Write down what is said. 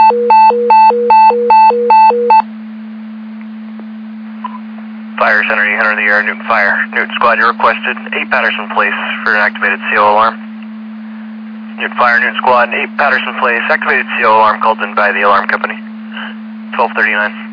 Fire Center 800 in the air, Newton Fire. Newton Squad, you requested 8 Patterson Place for an activated CO alarm. Newton Fire, Newton Squad, 8 Patterson Place, activated CO alarm called in by the alarm company. 1239.